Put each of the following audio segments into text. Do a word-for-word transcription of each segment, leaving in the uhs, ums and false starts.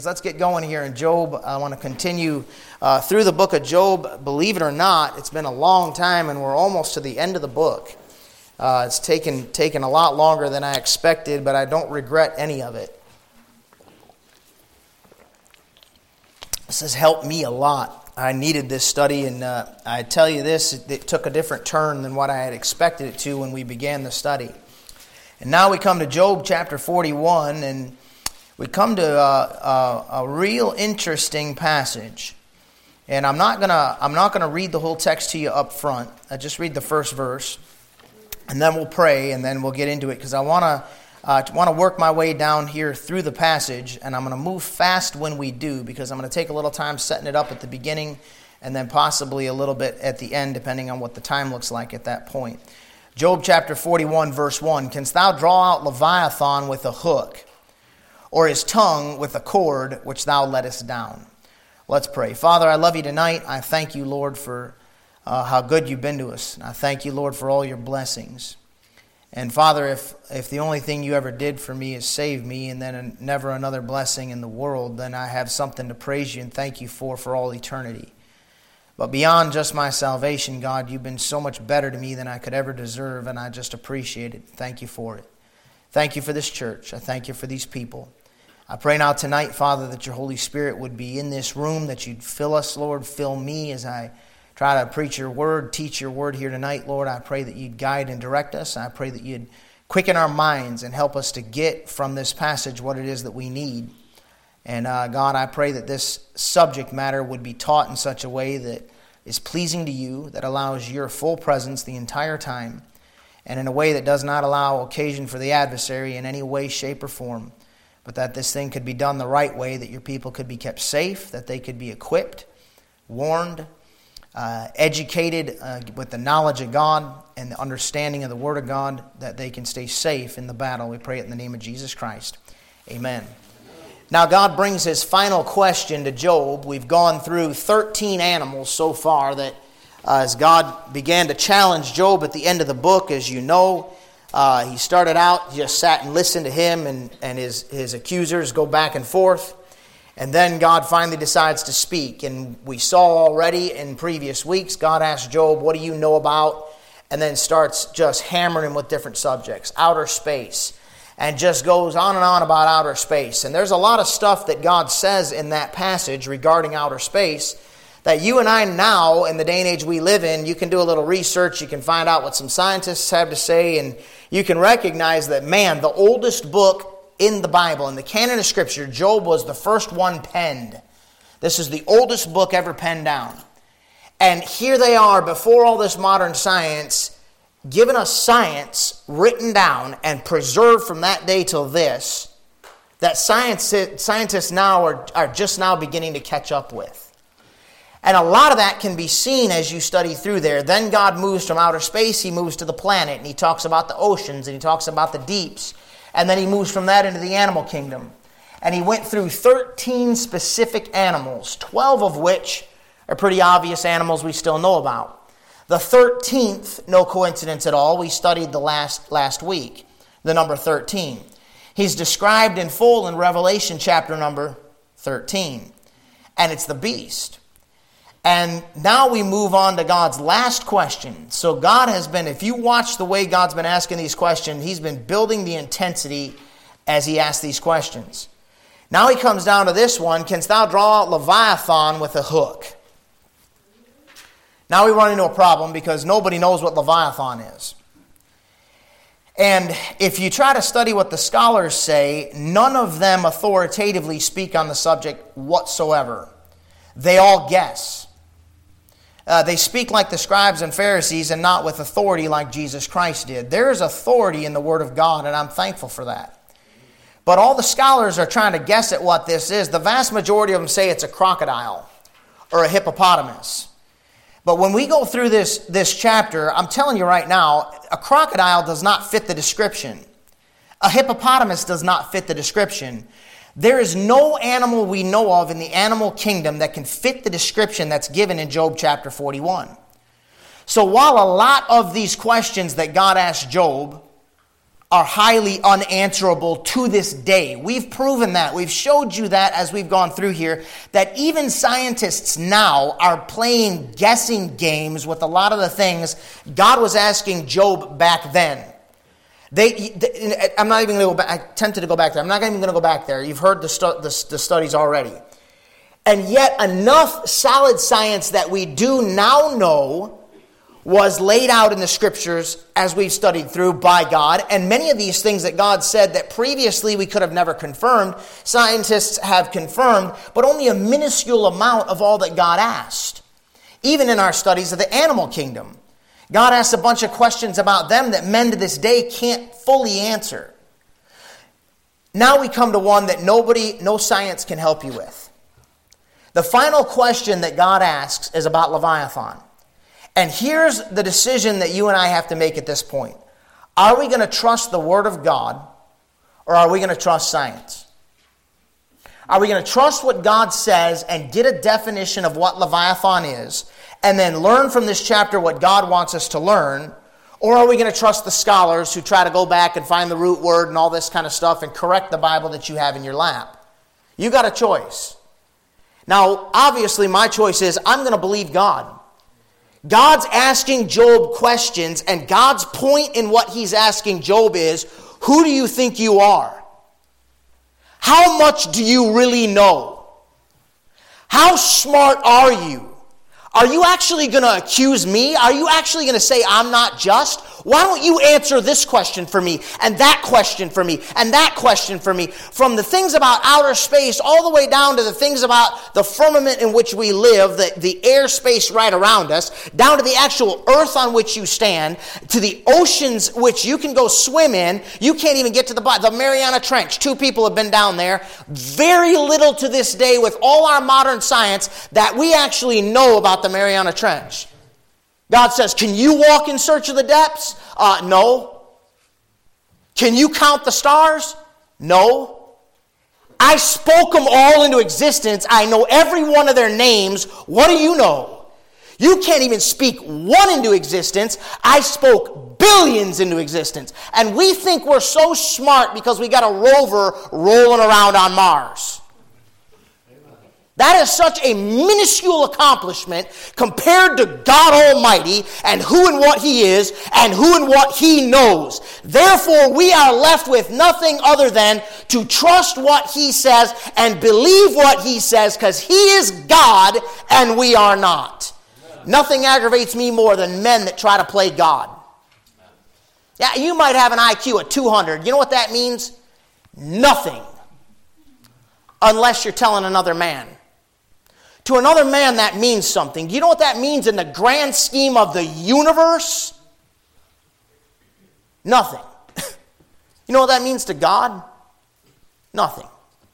Let's get going here in Job. I want to continue uh, through the book of Job. Believe it or not, it's been a long time and we're almost to the end of the book. Uh, it's taken, taken a lot longer than I expected, but I don't regret any of it. This has helped me a lot. I needed this study, and uh, I tell you this, it, it took a different turn than what I had expected it to when we began the study. And now we come to Job chapter forty-one, and we come to a, a, a real interesting passage, and I'm not gonna I'm not gonna read the whole text to you up front. I just read the first verse, and then we'll pray, and then we'll get into it because I wanna uh, want to work my way down here through the passage, and I'm gonna move fast when we do because I'm gonna take a little time setting it up at the beginning, and then possibly a little bit at the end, depending on what the time looks like at that point. Job chapter forty-one, verse one: Canst thou draw out Leviathan with a hook, or his tongue with a cord which thou lettest down? Let's pray. Father, I love you tonight. I thank you, Lord, for uh, how good you've been to us. And I thank you, Lord, for all your blessings. And Father, if if the only thing you ever did for me is save me and then a, never another blessing in the world, then I have something to praise you and thank you for for all eternity. But beyond just my salvation, God, you've been so much better to me than I could ever deserve, and I just appreciate it. Thank you for it. Thank you for this church. I thank you for these people. I pray now tonight, Father, that your Holy Spirit would be in this room, that you'd fill us, Lord, fill me as I try to preach your word, teach your word here tonight, Lord. I pray that you'd guide and direct us. I pray that you'd quicken our minds and help us to get from this passage what it is that we need. And uh, God, I pray that this subject matter would be taught in such a way that is pleasing to you, that allows your full presence the entire time, and in a way that does not allow occasion for the adversary in any way, shape, or form. But that this thing could be done the right way, that your people could be kept safe, that they could be equipped, warned, uh, educated uh, with the knowledge of God and the understanding of the Word of God, that they can stay safe in the battle. We pray it in the name of Jesus Christ. Amen. Now God brings his final question to Job. We've gone through thirteen animals so far that uh, as God began to challenge Job at the end of the book, as you know, Uh, he started out, just sat and listened to him and, and his, his accusers go back and forth. And then God finally decides to speak. And we saw already in previous weeks, God asked Job, what do you know about? And then starts just hammering him with different subjects. Outer space. And just goes on and on about outer space. And there's a lot of stuff that God says in that passage regarding outer space that you and I now, in the day and age we live in, you can do a little research, you can find out what some scientists have to say, and you can recognize that, man, the oldest book in the Bible, in the canon of Scripture, Job was the first one penned. This is the oldest book ever penned down. And here they are, before all this modern science, giving us science written down and preserved from that day till this, that science, scientists now are, are just now beginning to catch up with. And a lot of that can be seen as you study through there. Then God moves from outer space, he moves to the planet, and he talks about the oceans, and he talks about the deeps. And then he moves from that into the animal kingdom. And he went through thirteen specific animals, twelve of which are pretty obvious animals we still know about. The thirteenth, no coincidence at all, we studied the last, last week, the number thirteen. He's described in full in Revelation chapter number thirteen. And it's the beast. And now we move on to God's last question. So God has been, if you watch the way God's been asking these questions, he's been building the intensity as he asks these questions. Now he comes down to this one: canst thou draw out Leviathan with a hook? Now we run into a problem because nobody knows what Leviathan is. And if you try to study what the scholars say, none of them authoritatively speak on the subject whatsoever. They all guess. Uh, they speak like the scribes and Pharisees and not with authority like Jesus Christ did. There is authority in the Word of God, and I'm thankful for that. But all the scholars are trying to guess at what this is. The vast majority of them say it's a crocodile or a hippopotamus. But when we go through this, this chapter, I'm telling you right now, a crocodile does not fit the description. A hippopotamus does not fit the description. There is no animal we know of in the animal kingdom that can fit the description that's given in Job chapter forty-one. So while a lot of these questions that God asked Job are highly unanswerable to this day. We've proven that. We've showed you that as we've gone through here, that even scientists now are playing guessing games with a lot of the things God was asking Job back then. They, they I'm not even going to go back. I tempted to go back there. I'm not even going to go back there. You've heard the, stu- the, the studies already. And yet enough solid science that we do now know was laid out in the scriptures as we've studied through by God. And many of these things that God said that previously we could have never confirmed, scientists have confirmed, but only a minuscule amount of all that God asked. Even in our studies of the animal kingdom, God asked a bunch of questions about them that men to this day can't fully answer. Now we come to one that nobody, no science can help you with. The final question that God asks is about Leviathan. And here's the decision that you and I have to make at this point. Are we going to trust the Word of God, or are we going to trust science? Are we going to trust what God says and get a definition of what Leviathan is, and then learn from this chapter what God wants us to learn? Or are we going to trust the scholars who try to go back and find the root word and all this kind of stuff and correct the Bible that you have in your lap? You got a choice. Now, obviously, my choice is I'm going to believe God. God's asking Job questions, and God's point in what he's asking Job is, who do you think you are? How much do you really know? How smart are you? Are you actually going to accuse me? Are you actually going to say I'm not just? Why don't you answer this question for me, and that question for me, and that question for me? From the things about outer space all the way down to the things about the firmament in which we live, the, the airspace right around us, down to the actual earth on which you stand, to the oceans which you can go swim in. You can't even get to the bottom. The Mariana Trench, two people have been down there. Very little to this day with all our modern science that we actually know about the Mariana Trench. God says, can you walk in search of the depths? Uh, no. Can you count the stars? No. I spoke them all into existence. I know every one of their names. What do you know? You can't even speak one into existence. I spoke billions into existence. And we think we're so smart because we got a rover rolling around on Mars. That is such a minuscule accomplishment compared to God Almighty and who and what He is and who and what He knows. Therefore, we are left with nothing other than to trust what He says and believe what He says, because He is God and we are not. Nothing aggravates me more than men that try to play God. Yeah, you might have an I Q of two hundred. You know what that means? Nothing. Unless you're telling another man. To another man, that means something. Do you know what that means in the grand scheme of the universe? Nothing. You know what that means to God? Nothing.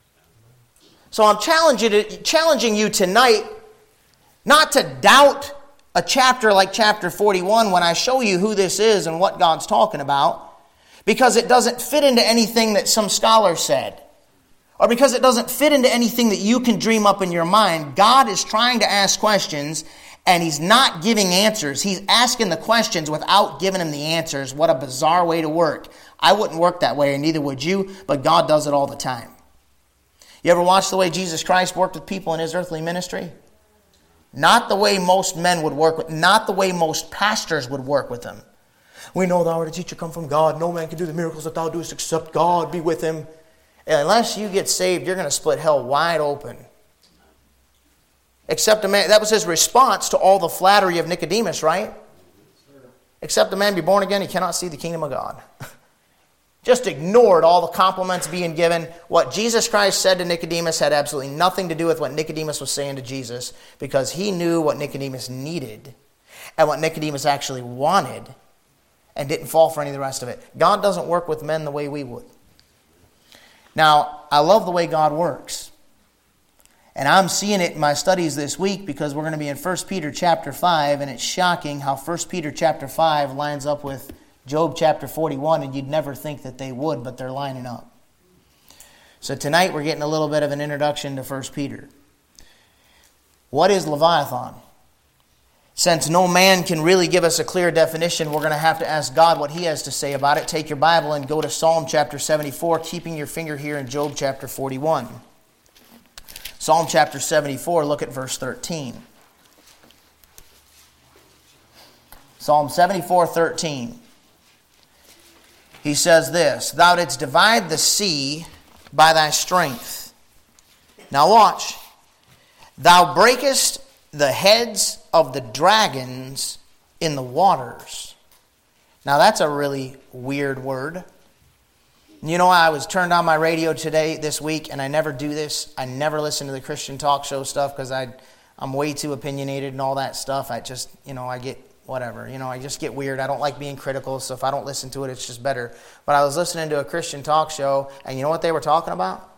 So I'm challenging, challenging you tonight not to doubt a chapter like chapter forty-one when I show you who this is and what God's talking about, because it doesn't fit into anything that some scholar said. Or because it doesn't fit into anything that you can dream up in your mind. God is trying to ask questions, and He's not giving answers. He's asking the questions without giving them the answers. What a bizarre way to work. I wouldn't work that way, and neither would you, but God does it all the time. You ever watch the way Jesus Christ worked with people in His earthly ministry? Not the way most men would work with, not the way most pastors would work with them. We know thou art a teacher come from God. No man can do the miracles that thou doest except God be with him. Unless you get saved, you're going to split hell wide open. Except a man, that was his response to all the flattery of Nicodemus, right? Except a man be born again, he cannot see the kingdom of God. Just ignored all the compliments being given. What Jesus Christ said to Nicodemus had absolutely nothing to do with what Nicodemus was saying to Jesus, because he knew what Nicodemus needed and what Nicodemus actually wanted, and didn't fall for any of the rest of it. God doesn't work with men the way we would. Now, I love the way God works. And I'm seeing it in my studies this week because we're going to be in First Peter chapter five, and it's shocking how First Peter chapter five lines up with Job chapter forty-one, and you'd never think that they would, but they're lining up. So tonight we're getting a little bit of an introduction to First Peter. What is Leviathan? Since no man can really give us a clear definition, we're going to have to ask God what He has to say about it. Take your Bible and go to Psalm chapter seventy-four, keeping your finger here in Job chapter forty-one. Psalm chapter seventy-four, look at verse thirteen. Psalm seventy-four, thirteen. He says this, Thou didst divide the sea by thy strength. Now watch. Thou breakest the heads of the dragons in the waters. Now that's a really weird word. You know, I was turned on my radio today, this week, and I never do this. I never listen to the Christian talk show stuff because I, I'm way too opinionated and all that stuff. I just, you know, I get whatever. You know, I just get weird. I don't like being critical, so if I don't listen to it, it's just better. But I was listening to a Christian talk show, and you know what they were talking about?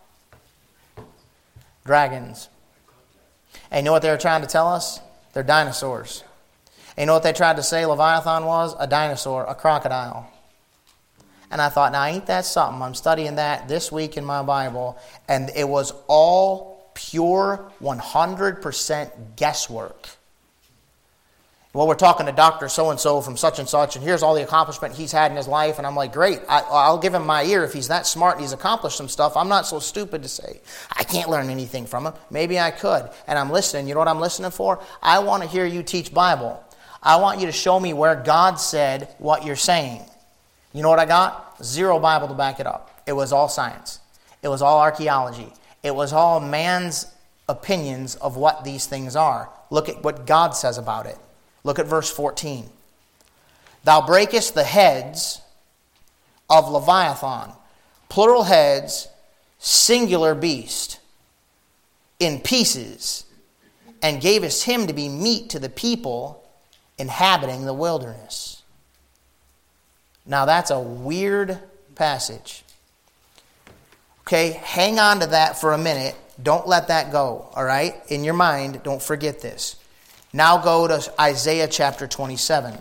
Dragons. And you know what they were trying to tell us? They're dinosaurs. And you know what they tried to say Leviathan was? A dinosaur, a crocodile. And I thought, now ain't that something? I'm studying that this week in my Bible, and it was all pure one hundred percent guesswork. Well, we're talking to Doctor So-and-so from such and such, and here's all the accomplishment he's had in his life. And I'm like, great, I, I'll give him my ear if he's that smart and he's accomplished some stuff. I'm not so stupid to say, I can't learn anything from him. Maybe I could. And I'm listening. You know what I'm listening for? I want to hear you teach Bible. I want you to show me where God said what you're saying. You know what I got? Zero Bible to back it up. It was all science. It was all archaeology. It was all man's opinions of what these things are. Look at what God says about it. Look at verse fourteen. Thou breakest the heads of Leviathan, plural heads, singular beast, in pieces, and gavest him to be meat to the people inhabiting the wilderness. Now that's a weird passage. Okay, hang on to that for a minute. Don't let that go, all right? In your mind, don't forget this. Now go to Isaiah chapter twenty-seven.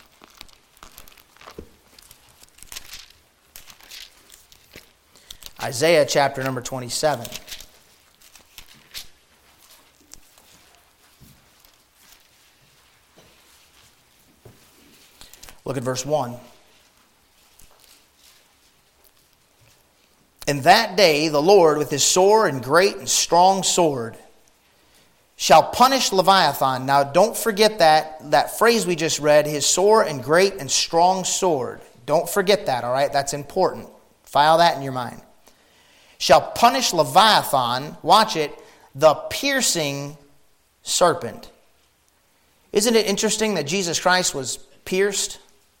Isaiah chapter number twenty-seven. Look at verse one. In that day the Lord with his sore and great and strong sword shall punish Leviathan. Now don't forget that, that phrase we just read, his sore and great and strong sword. Don't forget that, all right? That's important. File that in your mind. Shall punish Leviathan, watch it, the piercing serpent. Isn't it interesting that Jesus Christ was pierced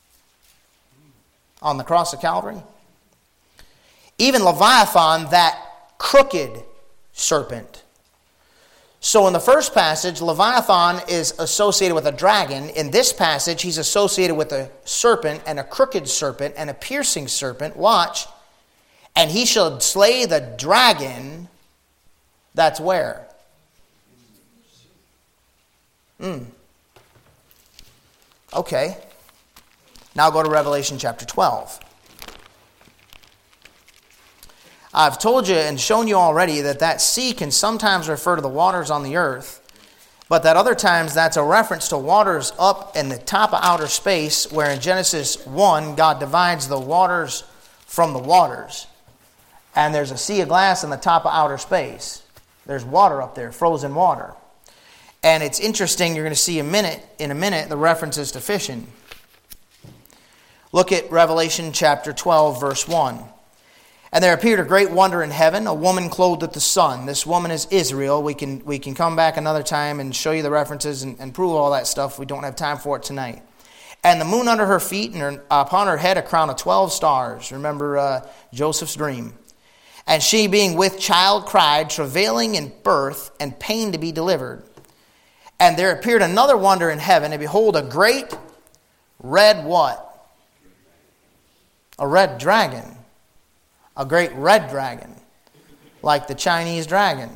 on the cross of Calvary? Even Leviathan, that crooked serpent. So in the first passage, Leviathan is associated with a dragon. In this passage, he's associated with a serpent and a crooked serpent and a piercing serpent. Watch. And he shall slay the dragon. That's where? Hmm. Okay. Now go to Revelation chapter twelve. I've told you and shown you already that that sea can sometimes refer to the waters on the earth, but that other times that's a reference to waters up in the top of outer space, where in Genesis one, God divides the waters from the waters. And there's a sea of glass in the top of outer space. There's water up there, frozen water. And it's interesting, you're going to see a minute, in a minute the references to fishing. Look at Revelation chapter twelve, verse one. And there appeared a great wonder in heaven, a woman clothed with the sun. This woman is Israel. We can we can come back another time and show you the references and, and prove all that stuff. We don't have time for it tonight. And the moon under her feet, and her, upon her head a crown of twelve stars. Remember uh, Joseph's dream. And she, being with child, cried, travailing in birth and pain to be delivered. And there appeared another wonder in heaven, and behold, a great red what? A red dragon. A great red dragon, like the Chinese dragon.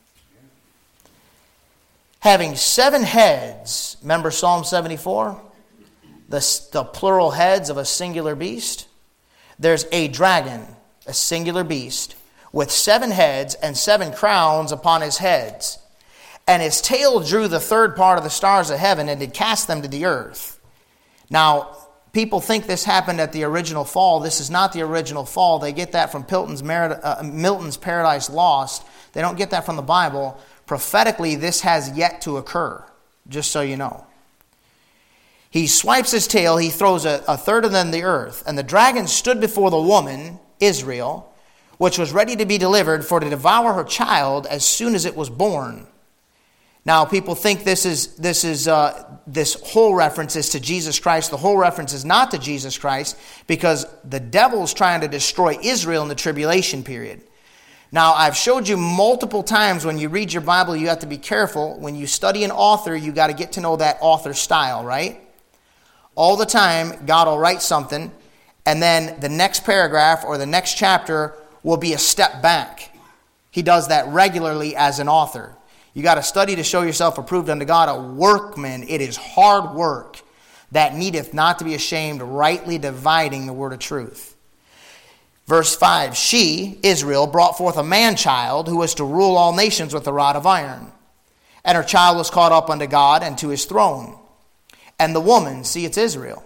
Having seven heads, remember Psalm seventy-four? The, the plural heads of a singular beast. There's a dragon, a singular beast, with seven heads and seven crowns upon his heads. And his tail drew the third part of the stars of heaven and did cast them to the earth. Now, people think this happened at the original fall. This is not the original fall. They get that from Milton's, uh, Milton's Paradise Lost. They don't get that from the Bible. Prophetically, this has yet to occur, just so you know. He swipes his tail, he throws a, a third of them to the earth. And the dragon stood before the woman, Israel, which was ready to be delivered for to devour her child as soon as it was born. Now, people think this is this is uh, this whole reference is to Jesus Christ. The whole reference is not to Jesus Christ, because the devil's trying to destroy Israel in the tribulation period. Now, I've showed you multiple times when you read your Bible, you have to be careful. When you study an author, you got to get to know that author's style, right? All the time, God will write something, and then the next paragraph or the next chapter will be a step back. He does that regularly as an author. You got to study to show yourself approved unto God, a workman. It is hard work that needeth not to be ashamed, rightly dividing the word of truth. Verse five, she, Israel, brought forth a man-child who was to rule all nations with a rod of iron. And her child was caught up unto God and to his throne. And the woman, see, it's Israel.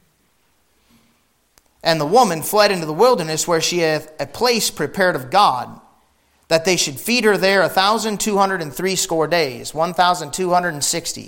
And the woman fled into the wilderness, where she hath a place prepared of God, that they should feed her there a thousand two hundred and three score days, one thousand two hundred and sixty.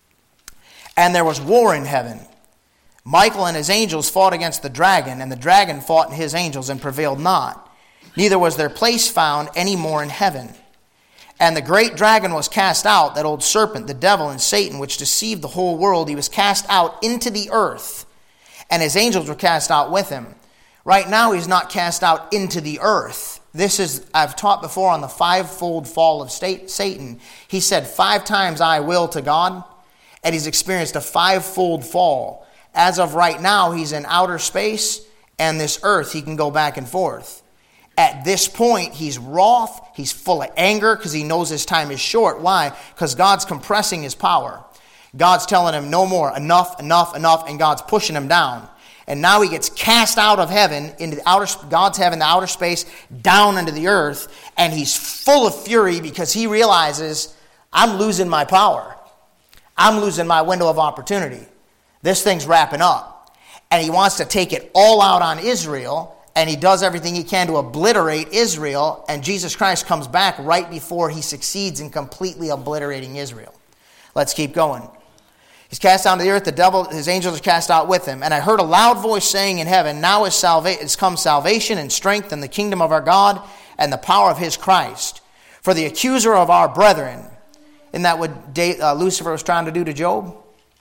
And there was war in heaven. Michael and his angels fought against the dragon, and the dragon fought and his angels and prevailed not. Neither was their place found any more in heaven. And the great dragon was cast out, that old serpent, the devil and Satan, which deceived the whole world. He was cast out into the earth, and his angels were cast out with him. Right now, he's not cast out into the earth. This is, I've taught before on the fivefold fall of Satan. He said five times, I will, to God, and he's experienced a fivefold fall. As of right now, he's in outer space, and this earth, he can go back and forth. At this point, he's wroth, he's full of anger, because he knows his time is short. Why? Because God's compressing his power. God's telling him, no more, enough, enough, enough, and God's pushing him down. And now he gets cast out of heaven, into the outer, God's heaven, the outer space, down into the earth, and he's full of fury because he realizes, I'm losing my power. I'm losing my window of opportunity. This thing's wrapping up. And he wants to take it all out on Israel, and he does everything he can to obliterate Israel, and Jesus Christ comes back right before he succeeds in completely obliterating Israel. Let's keep going. He's cast down to the earth, the devil, his angels are cast out with him. And I heard a loud voice saying in heaven, now is, salva- is come salvation and strength and the kingdom of our God and the power of his Christ. For the accuser of our brethren, isn't that what De- uh, Lucifer was trying to do to Job?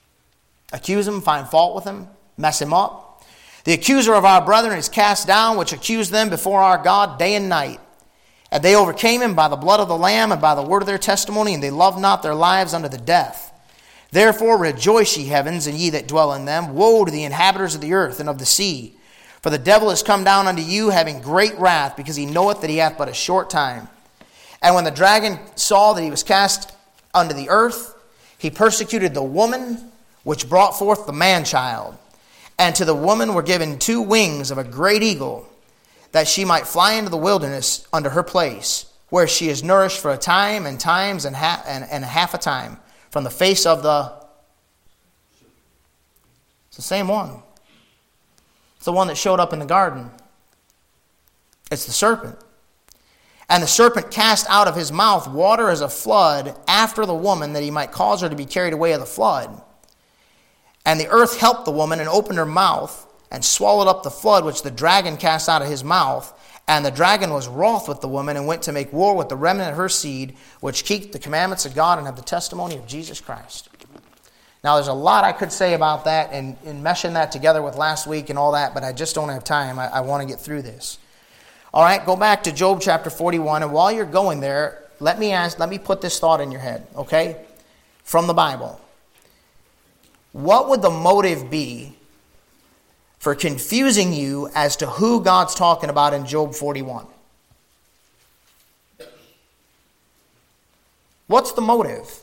Accuse him, find fault with him, mess him up. The accuser of our brethren is cast down, which accused them before our God day and night. And they overcame him by the blood of the Lamb and by the word of their testimony, and they loved not their lives unto the death. Therefore rejoice, ye heavens, and ye that dwell in them. Woe to the inhabitants of the earth and of the sea. For the devil is come down unto you, having great wrath, because he knoweth that he hath but a short time. And when the dragon saw that he was cast unto the earth, he persecuted the woman which brought forth the man-child. And to the woman were given two wings of a great eagle, that she might fly into the wilderness unto her place, where she is nourished for a time and times and, ha- and, and half a time, from the face of the... It's the same one. It's the one that showed up in the garden. It's the serpent. And the serpent cast out of his mouth water as a flood after the woman, that he might cause her to be carried away of the flood. And the earth helped the woman and opened her mouth and swallowed up the flood which the dragon cast out of his mouth. And the dragon was wroth with the woman and went to make war with the remnant of her seed, which keep the commandments of God and have the testimony of Jesus Christ. Now, there's a lot I could say about that and, and meshing that together with last week and all that, but I just don't have time. I, I want to get through this. All right, go back to Job chapter forty-one, and while you're going there, let me ask, let me put this thought in your head, okay? From the Bible. What would the motive be for confusing you as to who God's talking about in Job forty-one? What's the motive?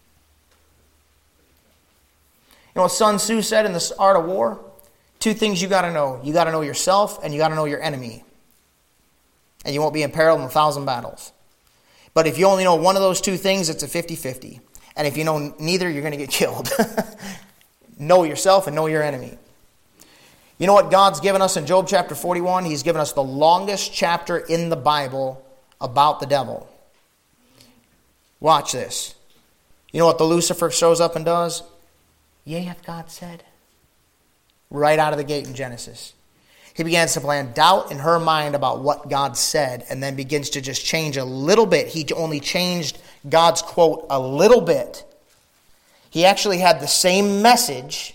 You know what Sun Tzu said in The Art of War? Two things you got to know. You got to know yourself, and you got to know your enemy. And you won't be imperiled in a thousand battles. But if you only know one of those two things, it's a fifty-fifty. And if you know neither, you're going to get killed. Know yourself and know your enemy. You know what God's given us in Job chapter forty-one? He's given us the longest chapter in the Bible about the devil. Watch this. You know what the Lucifer shows up and does? Yea, hath God said. Right out of the gate in Genesis. He begins to plant doubt in her mind about what God said, and then begins to just change a little bit. He only changed God's quote a little bit. He actually had the same message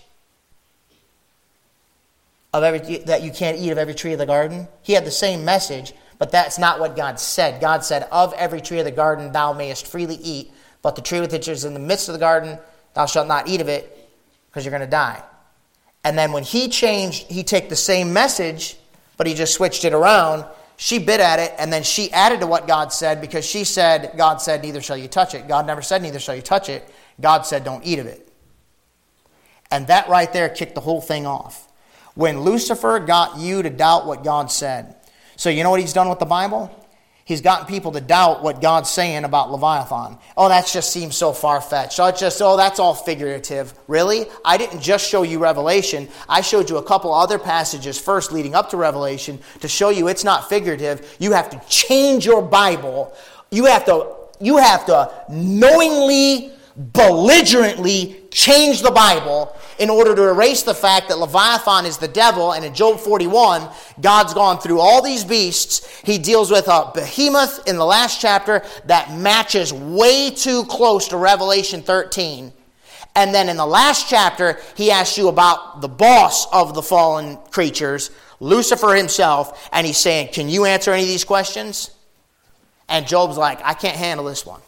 of every, that you can't eat of every tree of the garden. He had the same message, but that's not what God said. God said, of every tree of the garden thou mayest freely eat, but the tree which is in the midst of the garden, thou shalt not eat of it, because you're going to die. And then when he changed, he took the same message, but he just switched it around. She bit at it, and then she added to what God said, because she said, God said, neither shall you touch it. God never said, neither shall you touch it. God said, don't eat of it. And that right there kicked the whole thing off. When Lucifer got you to doubt what God said. So you know what he's done with the Bible? He's gotten people to doubt what God's saying about Leviathan. Oh, that just seems so far-fetched. Oh, it's just, oh, that's all figurative. Really? I didn't just show you Revelation. I showed you a couple other passages first leading up to Revelation to show you it's not figurative. You have to change your Bible. You have to, you have to knowingly, belligerently change the Bible in order to erase the fact that Leviathan is the devil. And in Job forty-one, God's gone through all these beasts. He deals with a behemoth in the last chapter that matches way too close to Revelation thirteen. And then in the last chapter, he asks you about the boss of the fallen creatures, Lucifer himself, and he's saying, can you answer any of these questions? And Job's like, I can't handle this one.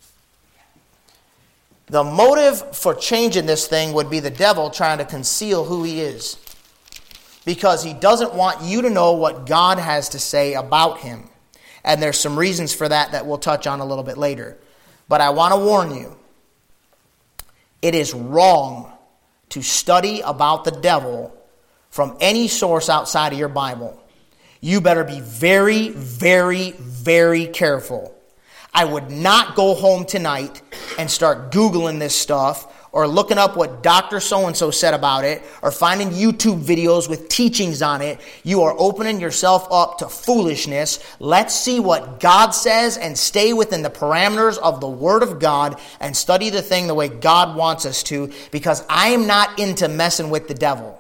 The motive for changing this thing would be the devil trying to conceal who he is. Because he doesn't want you to know what God has to say about him. And there's some reasons for that that we'll touch on a little bit later. But I want to warn you, it is wrong to study about the devil from any source outside of your Bible. You better be very, very, very careful. I would not go home tonight and start Googling this stuff or looking up what Doctor So-and-so said about it or finding YouTube videos with teachings on it. You are opening yourself up to foolishness. Let's see what God says and stay within the parameters of the Word of God and study the thing the way God wants us to, because I am not into messing with the devil.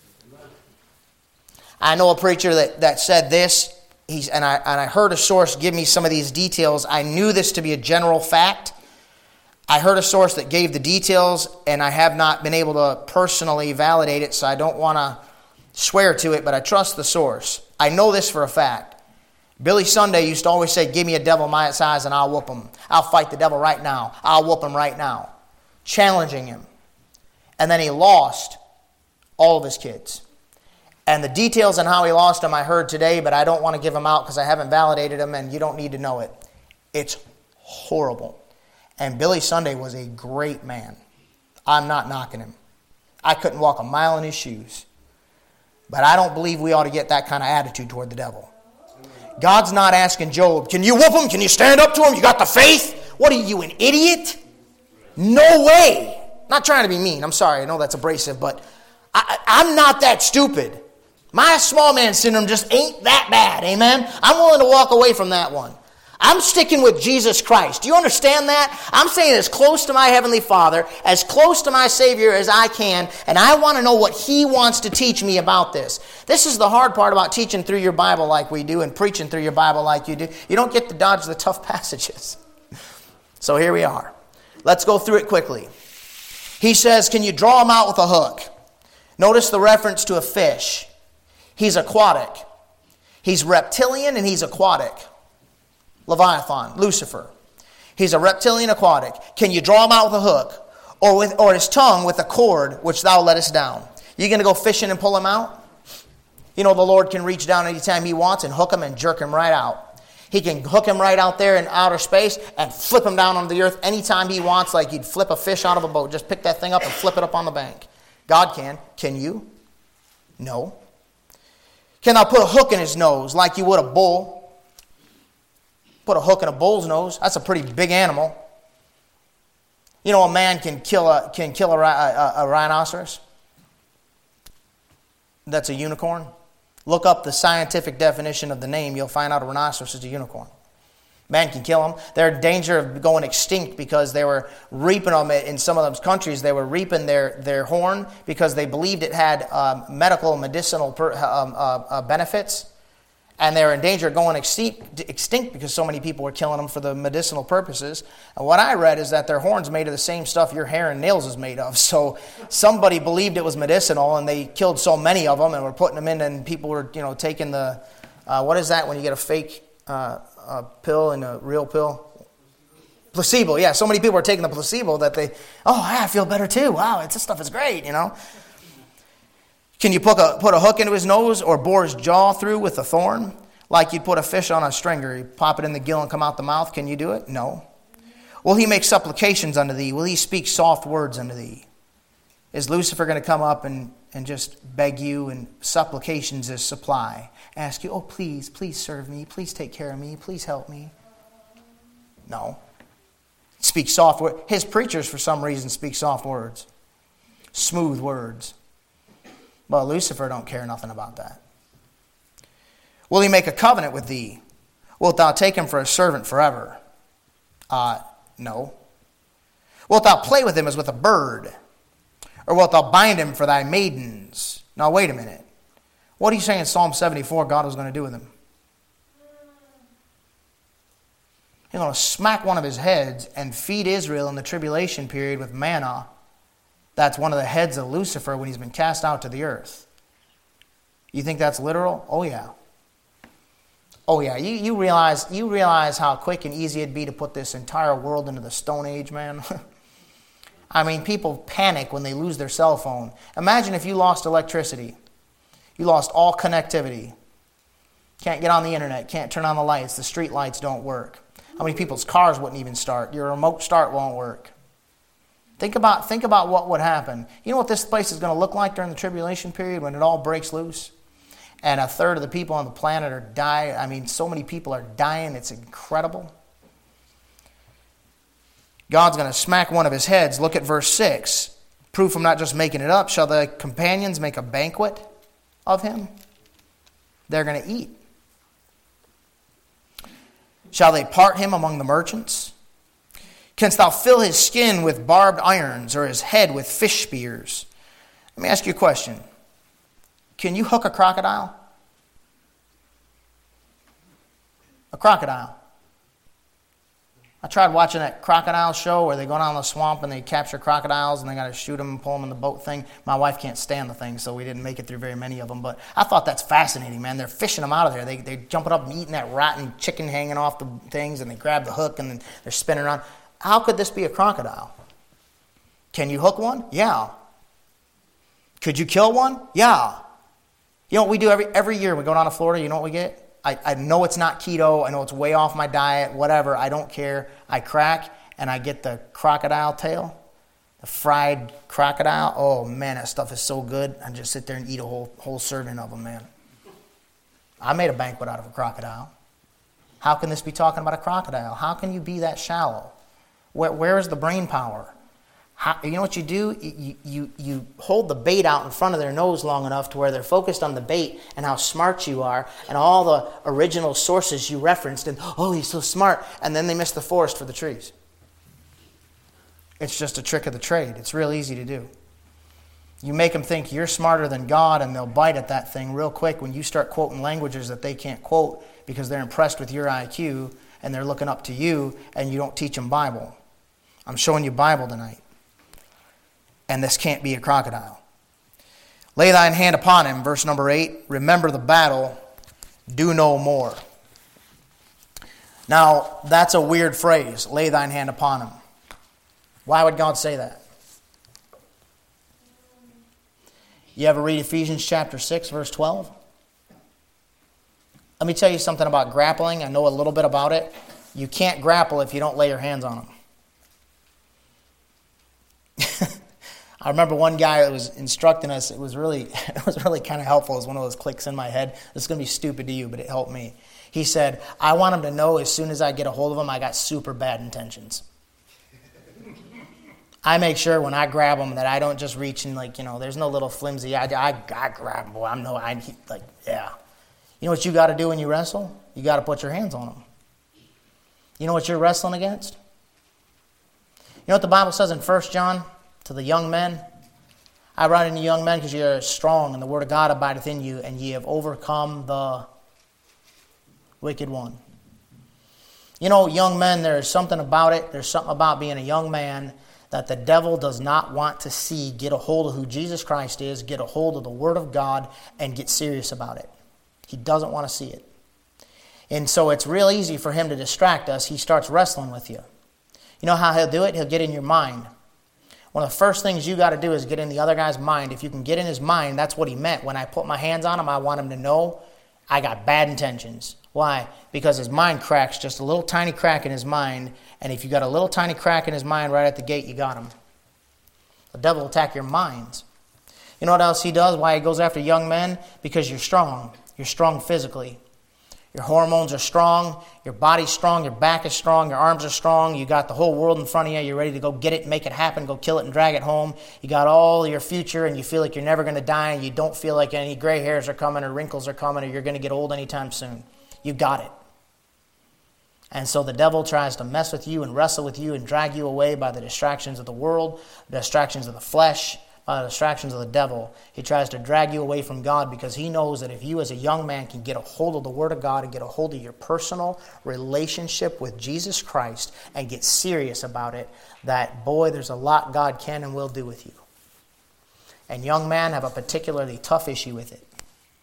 I know a preacher that, that said this. He's, and, I, and I heard a source give me some of these details. I knew this to be a general fact. I heard a source that gave the details, and I have not been able to personally validate it, so I don't want to swear to it, but I trust the source. I know this for a fact. Billy Sunday used to always say, give me a devil my size and I'll whoop him. I'll fight the devil right now. I'll whoop him right now. Challenging him. And then he lost all of his kids. And the details on how he lost them I heard today, but I don't want to give them out because I haven't validated them, and you don't need to know it. It's horrible. And Billy Sunday was a great man. I'm not knocking him. I couldn't walk a mile in his shoes. But I don't believe we ought to get that kind of attitude toward the devil. God's not asking Job, can you whoop him? Can you stand up to him? You got the faith? What are you, an idiot? No way. Not trying to be mean. I'm sorry. I know that's abrasive, but I, I'm not that stupid. My small man syndrome just ain't that bad, amen? I'm willing to walk away from that one. I'm sticking with Jesus Christ. Do you understand that? I'm saying as close to my Heavenly Father, as close to my Savior as I can, and I want to know what He wants to teach me about this. This is the hard part about teaching through your Bible like we do and preaching through your Bible like you do. You don't get to dodge the tough passages. So here we are. Let's go through it quickly. He says, can you draw him out with a hook? Notice the reference to a fish. He's aquatic. He's reptilian and he's aquatic. Leviathan, Lucifer. He's a reptilian aquatic. Can you draw him out with a hook? Or with or his tongue with a cord which thou lettest down? You going to go fishing and pull him out? You know the Lord can reach down anytime He wants and hook him and jerk him right out. He can hook him right out there in outer space and flip him down onto the earth anytime He wants, like you'd flip a fish out of a boat. Just pick that thing up and flip it up on the bank. God can. Can you? No. Can thou put a hook in his nose like you would a bull? Put a hook in a bull's nose. That's a pretty big animal. You know, a man can kill a can kill a, a, a rhinoceros. That's a unicorn. Look up the scientific definition of the name. You'll find out a rhinoceros is a unicorn. Man can kill them. They're in danger of going extinct because they were reaping them in some of those countries. They were reaping their, their horn because they believed it had um, medical and medicinal per, um, uh, uh, benefits. And they were in danger of going extinct, extinct because so many people were killing them for the medicinal purposes. And what I read is that their horn's made of the same stuff your hair and nails is made of. So somebody believed it was medicinal, and they killed so many of them and were putting them in, and people were, you know, taking the, uh, what is that when you get a fake uh, a pill and a real pill? Placebo, yeah. So many people were taking the placebo that they, oh, I feel better too. Wow, it's, this stuff is great, you know. Can you put a, put a hook into his nose or bore his jaw through with a thorn? Like you'd put a fish on a stringer. You pop it in the gill and come out the mouth. Can you do it? No. Will he make supplications unto thee? Will he speak soft words unto thee? Is Lucifer going to come up and, and just beg you, and supplications is supply? Ask you, oh, please, please serve me. Please take care of me. Please help me. No. Speak soft words. His preachers, for some reason, speak soft words. Smooth words. Well, Lucifer don't care nothing about that. Will he make a covenant with thee? Wilt thou take him for a servant forever? Uh, no. Wilt thou play with him as with a bird? Or wilt thou bind him for thy maidens? Now, wait a minute. What are you saying in Psalm seventy-four God was going to do with him? He's going to smack one of his heads and feed Israel in the tribulation period with manna. That's one of the heads of Lucifer when he's been cast out to the earth. You think that's literal? Oh, yeah. Oh, yeah. You, you, realize, you realize how quick and easy it'd be to put this entire world into the Stone Age, man? I mean, people panic when they lose their cell phone. Imagine if you lost electricity. You lost all connectivity. Can't get on the internet. Can't turn on the lights. The street lights don't work. How many people's cars wouldn't even start? Your remote start won't work. Think about, think about what would happen. You know what this place is going to look like during the tribulation period when it all breaks loose? And a third of the people on the planet are dying. I mean, so many people are dying. It's incredible. God's going to smack one of his heads. Look at verse six. Proof I'm not just making it up. Shall the companions make a banquet of him? They're going to eat. Shall they part him among the merchants? Canst thou fill his skin with barbed irons, or his head with fish spears? Let me ask you a question. Can you hook a crocodile? A crocodile. I tried watching that crocodile show where they go down the swamp and they capture crocodiles and they got to shoot them and pull them in the boat thing. My wife can't stand the thing, so we didn't make it through very many of them. But I thought that's fascinating, man. They're fishing them out of there. They, they're jumping up and eating that rotten chicken hanging off the things, and they grab the hook and then they're spinning around. How could this be a crocodile? Can you hook one? Yeah. Could you kill one? Yeah. You know what we do every every year? We go down to Florida. You know what we get? I, I know it's not keto. I know it's way off my diet. Whatever. I don't care. I crack and I get the crocodile tail, the fried crocodile. Oh man, that stuff is so good. I just sit there and eat a whole whole serving of them, man. I made a banquet out of a crocodile. How can this be talking about a crocodile? How can you be that shallow? Where where is the brain power? How, you know what you do? You, you, you hold the bait out in front of their nose long enough to where they're focused on the bait and how smart you are and all the original sources you referenced and, oh, he's so smart. And then they miss the forest for the trees. It's just a trick of the trade. It's real easy to do. You make them think you're smarter than God and they'll bite at that thing real quick when you start quoting languages that they can't quote because they're impressed with your I Q and they're looking up to you and you don't teach them Bible. I'm showing you Bible tonight. And this can't be a crocodile. Lay thine hand upon him, verse number eight. Remember the battle, do no more. Now, that's a weird phrase, lay thine hand upon him. Why would God say that? You ever read Ephesians chapter six, verse twelve? Let me tell you something about grappling. I know a little bit about it. You can't grapple if you don't lay your hands on them. I remember one guy that was instructing us. It was really, it was really kind of helpful. It was one of those clicks in my head. This is going to be stupid to you, but it helped me. He said, I want him to know as soon as I get a hold of him, I got super bad intentions. I make sure when I grab him that I don't just reach and like, you know, there's no little flimsy, I, I, I grab him, boy, I'm no, I, like, yeah. You know what you got to do when you wrestle? You got to put your hands on him. You know what you're wrestling against? You know what the Bible says in First John to the young men? I write unto young men because ye are strong, and the word of God abideth in you, and ye have overcome the wicked one. You know, young men, there's something about it. There's something about being a young man that the devil does not want to see get a hold of who Jesus Christ is, get a hold of the Word of God, and get serious about it. He doesn't want to see it. And so it's real easy for him to distract us. He starts wrestling with you. You know how he'll do it? He'll get in your mind. One of the first things you got to do is get in the other guy's mind. If you can get in his mind, that's what he meant. When I put my hands on him, I want him to know I got bad intentions. Why? Because his mind cracks, just a little tiny crack in his mind. And if you got a little tiny crack in his mind right at the gate, you got him. The devil will attack your minds. You know what else he does? Why he goes after young men? Because you're strong. You're strong physically. Your hormones are strong, your body's strong, your back is strong, your arms are strong, you got the whole world in front of you, you're ready to go get it, make it happen, go kill it and drag it home. You got all your future and you feel like you're never going to die and you don't feel like any gray hairs are coming or wrinkles are coming or you're going to get old anytime soon. You got it. And so the devil tries to mess with you and wrestle with you and drag you away by the distractions of the world, the distractions of the flesh, by the distractions of the devil. He tries to drag you away from God because he knows that if you as a young man can get a hold of the Word of God and get a hold of your personal relationship with Jesus Christ and get serious about it, that, boy, there's a lot God can and will do with you. And young men have a particularly tough issue with it.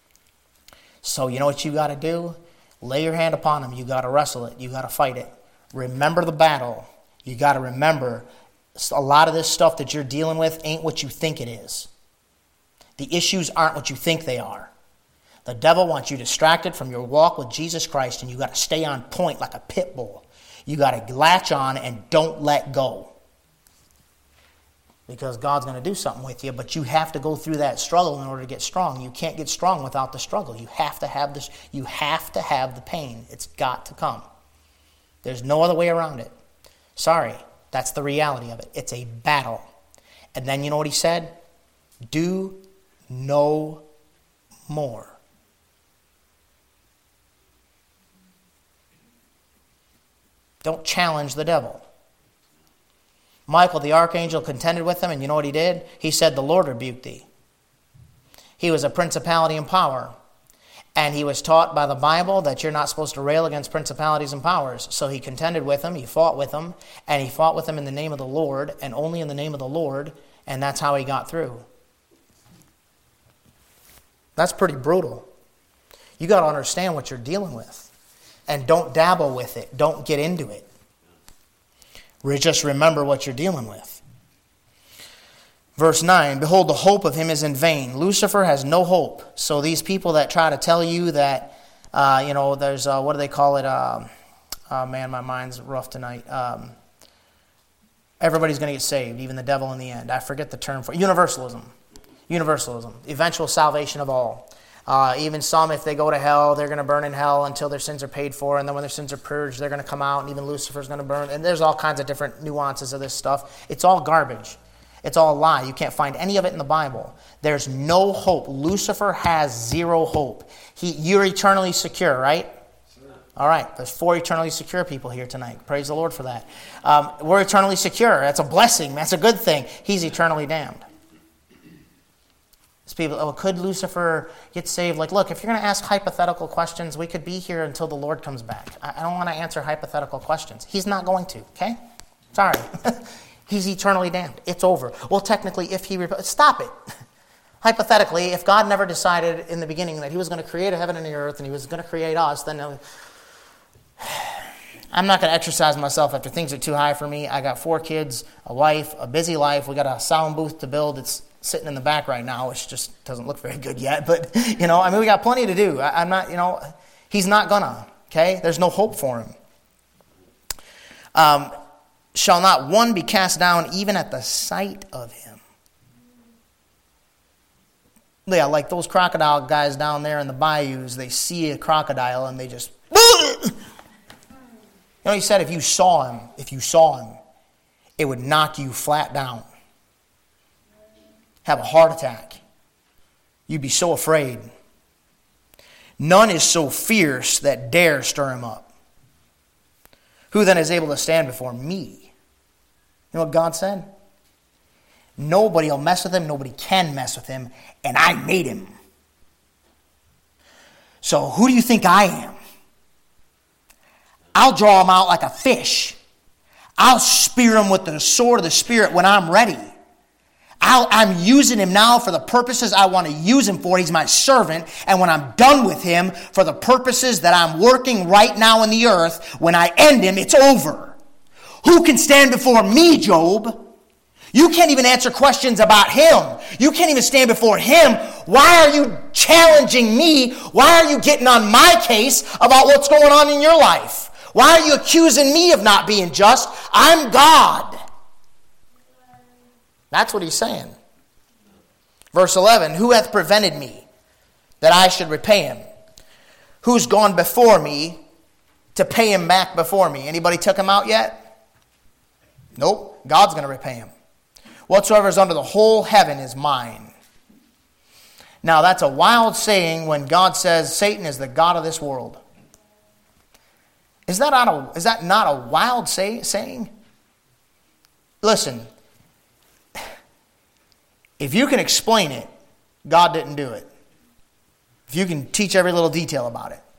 So you know what you got to do? Lay your hand upon them. You got to wrestle it. You got to fight it. Remember the battle. You got to remember a lot of this stuff that you're dealing with ain't what you think it is. The issues aren't what you think they are. The devil wants you distracted from your walk with Jesus Christ, and you got to stay on point like a pit bull. You got to latch on and don't let go. Because God's going to do something with you, but you have to go through that struggle in order to get strong. You can't get strong without the struggle. You have to have this. You have to have the pain. It's got to come. There's no other way around it. Sorry. That's the reality of it. It's a battle. And then you know what he said? Do no more. Don't challenge the devil. Michael the archangel contended with him, and you know what he did? He said, the Lord rebuked thee. He was a principality and power. And he was taught by the Bible that you're not supposed to rail against principalities and powers. So he contended with them, he fought with them, and he fought with them in the name of the Lord, and only in the name of the Lord, and that's how he got through. That's pretty brutal. You got to understand what you're dealing with. And don't dabble with it. Don't get into it. Just remember what you're dealing with. Verse nine, behold, the hope of him is in vain. Lucifer has no hope. So these people that try to tell you that, uh, you know, there's, uh, what do they call it? Uh, oh, man, my mind's rough tonight. Um, everybody's going to get saved, even the devil in the end. I forget the term for it. Universalism. Universalism. Eventual salvation of all. Uh, even some, if they go to hell, they're going to burn in hell until their sins are paid for. And then when their sins are purged, they're going to come out, and even Lucifer's going to burn. And there's all kinds of different nuances of this stuff. It's all garbage. It's all a lie. You can't find any of it in the Bible. There's no hope. Lucifer has zero hope. He, you're eternally secure, right? Sure. All right. There's four eternally secure people here tonight. Praise the Lord for that. Um, we're eternally secure. That's a blessing. That's a good thing. He's eternally damned. There's people, oh, could Lucifer get saved? Like, look, if you're going to ask hypothetical questions, we could be here until the Lord comes back. I, I don't want to answer hypothetical questions. He's not going to, okay? Sorry. He's eternally damned. It's over. Well, technically, if he... Rep- Stop it. Hypothetically, if God never decided in the beginning that he was going to create a heaven and the earth and he was going to create us, then uh, I'm not going to exercise myself after things are too high for me. I got four kids, a wife, a busy life. We got a sound booth to build. It's sitting in the back right now, which just doesn't look very good yet. But, you know, I mean, we got plenty to do. I, I'm not, you know, he's not going to, okay? There's no hope for him. Um... Shall not one be cast down even at the sight of him? Yeah, like those crocodile guys down there in the bayous, they see a crocodile and they just You know, he said if you saw him, if you saw him, it would knock you flat down. Have a heart attack. You'd be so afraid. None is so fierce that dare stir him up. Who then is able to stand before me? You know what God said? Nobody will mess with him. Nobody can mess with him. And I made him. So who do you think I am? I'll draw him out like a fish. I'll spear him with the sword of the Spirit when I'm ready. I'll, I'm using him now for the purposes I want to use him for. He's my servant. And when I'm done with him for the purposes that I'm working right now in the earth, when I end him, it's over. Who can stand before me, Job? You can't even answer questions about him. You can't even stand before him. Why are you challenging me? Why are you getting on my case about what's going on in your life? Why are you accusing me of not being just? I'm God. That's what he's saying. Verse eleven, who hath prevented me that I should repay him? Who's gone before me to pay him back before me? Anybody took him out yet? Nope. God's going to repay him. Whatsoever is under the whole heaven is mine. Now that's a wild saying when God says Satan is the god of this world. Is that not a, is that not a wild say, saying? Listen, if you can explain it, God didn't do it. If you can teach every little detail about it.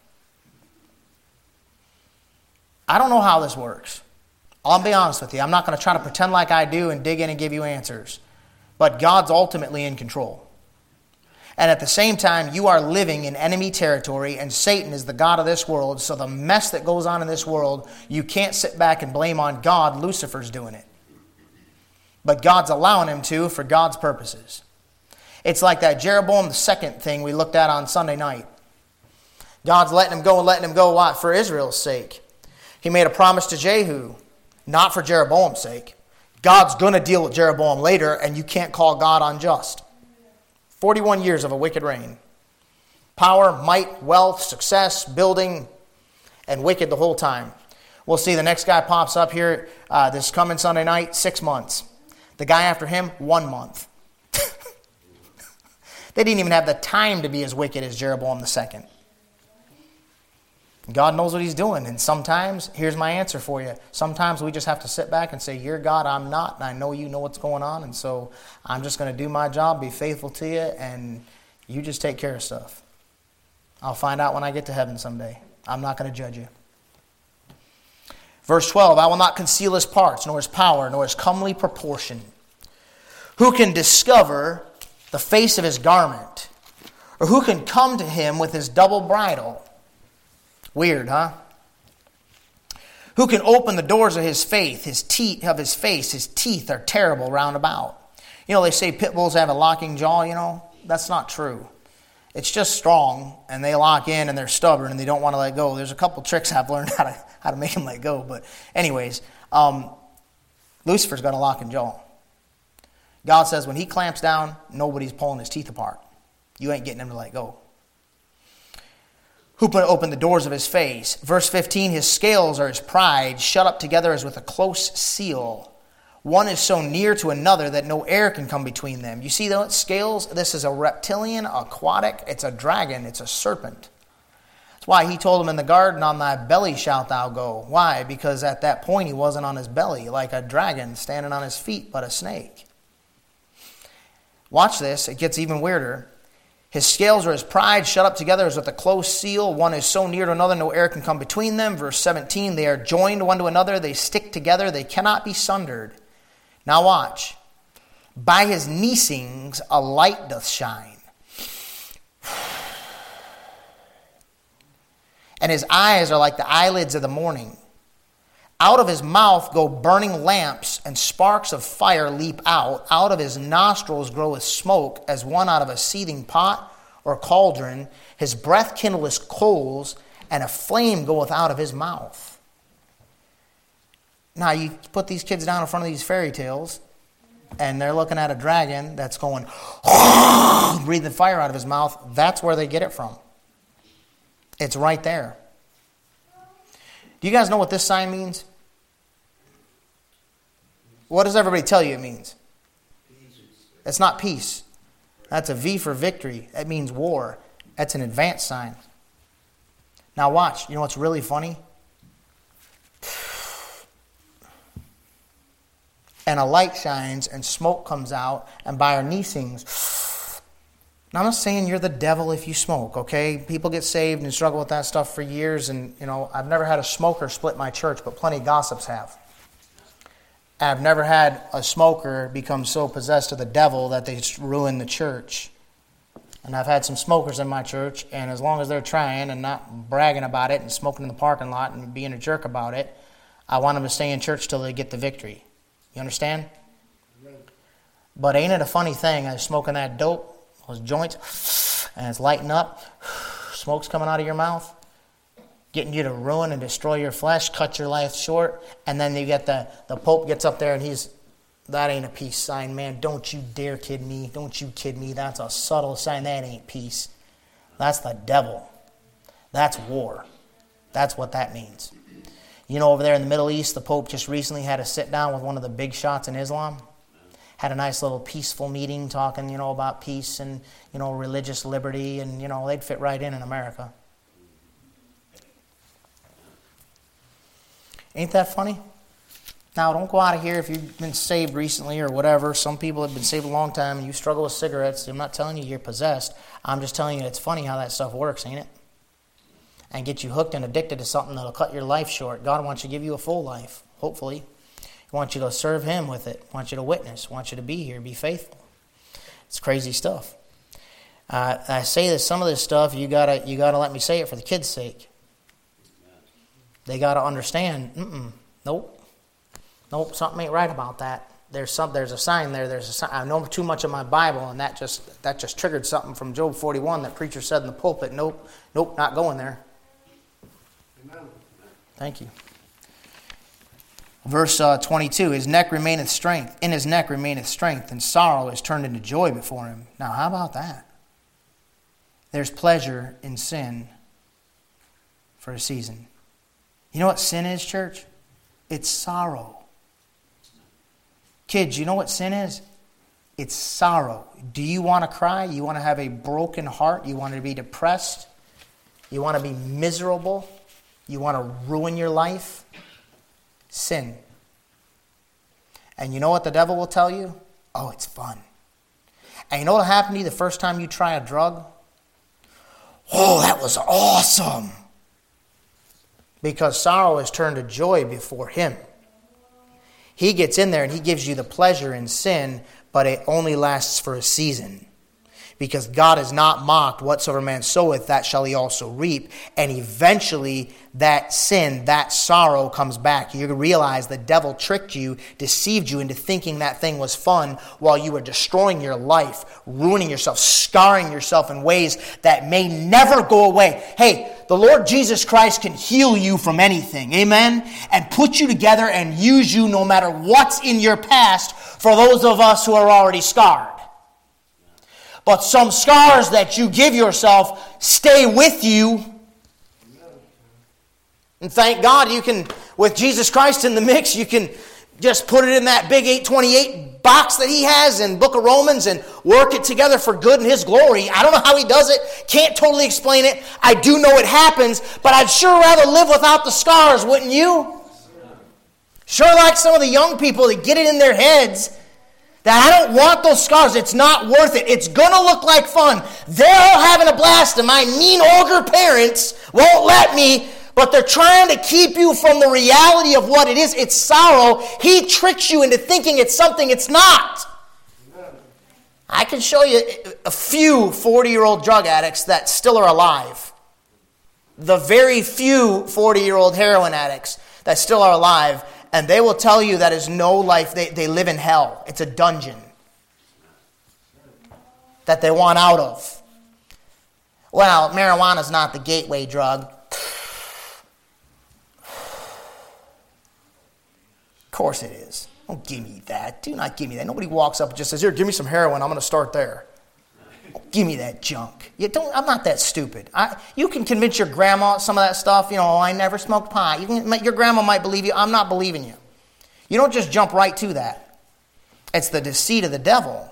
I don't know how this works. I'll be honest with you. I'm not going to try to pretend like I do and dig in and give you answers. But God's ultimately in control. And at the same time, you are living in enemy territory, and Satan is the god of this world. So the mess that goes on in this world, you can't sit back and blame on God. Lucifer's doing it. But God's allowing him to for God's purposes. It's like that Jeroboam the second thing we looked at on Sunday night. God's letting him go and letting him go what? For Israel's sake. He made a promise to Jehu, not for Jeroboam's sake. God's going to deal with Jeroboam later, and you can't call God unjust. forty-one years of a wicked reign. Power, might, wealth, success, building, and wicked the whole time. We'll see the next guy pops up here uh, this coming Sunday night, six months. The guy after him, one month. They didn't even have the time to be as wicked as Jeroboam the second. God knows what he's doing. And sometimes, here's my answer for you. Sometimes we just have to sit back and say, you're God, I'm not. And I know you know what's going on. And so I'm just going to do my job, be faithful to you. And you just take care of stuff. I'll find out when I get to heaven someday. I'm not going to judge you. Verse twelve, I will not conceal his parts, nor his power, nor his comely proportion. Who can discover the face of his garment? Or who can come to him with his double bridle? Weird, huh? Who can open the doors of his faith, his teeth of his face? His teeth are terrible round about. You know, they say pit bulls have a locking jaw, you know. That's not true. It's just strong, and they lock in, and they're stubborn, and they don't want to let go. There's a couple tricks I've learned how to how to make them let go. But anyways, um, Lucifer's got a locking jaw. God says when he clamps down, nobody's pulling his teeth apart. You ain't getting him to let go. Who put open the doors of his face? Verse fifteen, his scales are his pride, shut up together as with a close seal. One is so near to another that no air can come between them. You see those scales? This is a reptilian, aquatic. It's a dragon. It's a serpent. That's why he told him in the garden, on thy belly shalt thou go. Why? Because at that point he wasn't on his belly like a dragon standing on his feet, but a snake. Watch this. It gets even weirder. His scales are his pride, shut up together as with a close seal. One is so near to another, no air can come between them. Verse seventeen, they are joined one to another. They stick together. They cannot be sundered. Now watch. By his neesings a light doth shine. And his eyes are like the eyelids of the morning. Out of his mouth go burning lamps, and sparks of fire leap out. Out of his nostrils groweth smoke, as one out of a seething pot or cauldron. His breath kindleth coals, and a flame goeth out of his mouth. Now, you put these kids down in front of these fairy tales, and they're looking at a dragon that's going, breathing fire out of his mouth. That's where they get it from. It's right there. Do you guys know what this sign means? What does everybody tell you it means? It's not peace. That's a V for victory. That means war. That's an advance sign. Now watch. You know what's really funny? And a light shines and smoke comes out, and by our knee sings. Now I'm not saying you're the devil if you smoke, okay? People get saved and struggle with that stuff for years, and you know, I've never had a smoker split my church, but plenty of gossips have. I've never had a smoker become so possessed of the devil that they ruin the church. And I've had some smokers in my church, and as long as they're trying and not bragging about it and smoking in the parking lot and being a jerk about it, I want them to stay in church till they get the victory. You understand? But ain't it a funny thing? I was smoking that dope, those joints, and it's lighting up. Smoke's coming out of your mouth, getting you to ruin and destroy your flesh, cut your life short. And then you get the, the Pope gets up there and he's, that ain't a peace sign, man. Don't you dare kid me. Don't you kid me. That's a subtle sign. That ain't peace. That's the devil. That's war. That's what that means. You know, over there in the Middle East, the Pope just recently had a sit down with one of the big shots in Islam. Had a nice little peaceful meeting talking, you know, about peace and, you know, religious liberty. And, you know, they'd fit right in in America. Ain't that funny? Now, don't go out of here if you've been saved recently or whatever. Some people have been saved a long time and you struggle with cigarettes. I'm not telling you you're possessed. I'm just telling you it's funny how that stuff works, ain't it? And get you hooked and addicted to something that'll cut your life short. God wants you to give you a full life, hopefully. He wants you to serve Him with it. He wants you to witness. He wants you to be here, be faithful. It's crazy stuff. Uh, I say this, some of this stuff, you gotta you gotta let me say it for the kids' sake. They gotta understand. Mm-mm, nope, nope, something ain't right about that. There's some. There's a sign there. There's a sign. I know too much of my Bible, and that just that just triggered something from Job forty-one that preacher said in the pulpit. Nope, nope, not going there. Amen. Thank you. Verse uh, twenty-two, his neck remaineth strength, in his neck remaineth strength, and sorrow is turned into joy before him. Now, how about that? There's pleasure in sin for a season. You know what sin is, church? It's sorrow. Kids, you know what sin is? It's sorrow. Do you want to cry? You want to have a broken heart? You want to be depressed? You want to be miserable? You want to ruin your life? Sin. And you know what the devil will tell you? Oh, it's fun. And you know what will happen to you the first time you try a drug? Oh, that was awesome. Because sorrow is turned to joy before him. He gets in there and he gives you the pleasure in sin, but it only lasts for a season. Because God is not mocked. Whatsoever man soweth, that shall he also reap. And eventually that sin, that sorrow comes back. You realize the devil tricked you, deceived you into thinking that thing was fun while you were destroying your life, ruining yourself, scarring yourself in ways that may never go away. Hey, the Lord Jesus Christ can heal you from anything. Amen? And put you together and use you no matter what's in your past for those of us who are already scarred. But some scars that you give yourself stay with you. And thank God you can, with Jesus Christ in the mix, you can just put it in that big eight twenty-eight box that he has in Book of Romans and work it together for good and his glory. I don't know how he does it. Can't totally explain it. I do know it happens, but I'd sure rather live without the scars, wouldn't you? Sure like some of the young people that get it in their heads that I don't want those scars. It's not worth it. It's going to look like fun. They're all having a blast, and my mean ogre parents won't let me, but they're trying to keep you from the reality of what it is. It's sorrow. He tricks you into thinking it's something it's not. I can show you a few forty-year-old drug addicts that still are alive. The very few forty-year-old heroin addicts that still are alive. And they will tell you that is no life. They, they live in hell. It's a dungeon that they want out of. Well, marijuana is not the gateway drug. Of course it is. Don't give me that. Do not give me that. Nobody walks up and just says, here, give me some heroin. I'm going to start there. Give me that junk. You don't. I'm not that stupid. I, you can convince your grandma some of that stuff. You know, oh, I never smoked pot. You can, your grandma might believe you. I'm not believing you. You don't just jump right to that. It's the deceit of the devil.